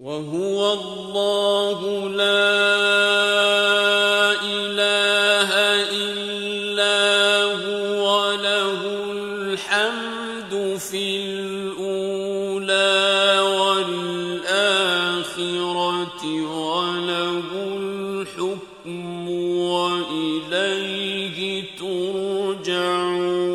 وهو الله لا إله إلا هو له الحمد في الأولى والآخرة وله الحكم وإليه ترجعون